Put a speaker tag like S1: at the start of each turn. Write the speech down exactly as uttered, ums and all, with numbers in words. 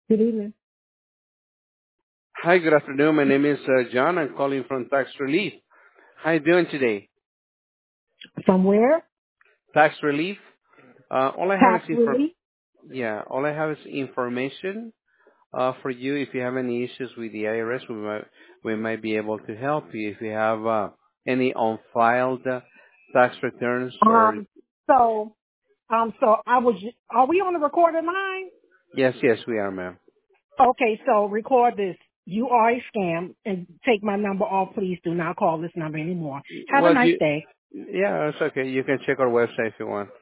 S1: Good evening.
S2: Hi, good afternoon. My name is uh, John. I'm calling from Tax Relief. How you doing today?
S1: From where?
S2: Tax Relief. Uh, all I have
S1: Tax
S2: is inform.
S1: relief?
S2: Yeah, all I have is information uh, for you. If you have any issues with the I R S, we might we might be able to help you. If you have uh, any unfiled uh, tax returns or
S1: Um, so, um, so I was, are we on the recorded line?
S2: yes, yes, we are, ma'am.
S1: Okay, so record this. You are a scam and take my number off. Please do not call this number anymore. Have a
S2: Well,
S1: nice
S2: you
S1: day.
S2: yeah, it's okay. You can check our website if you want.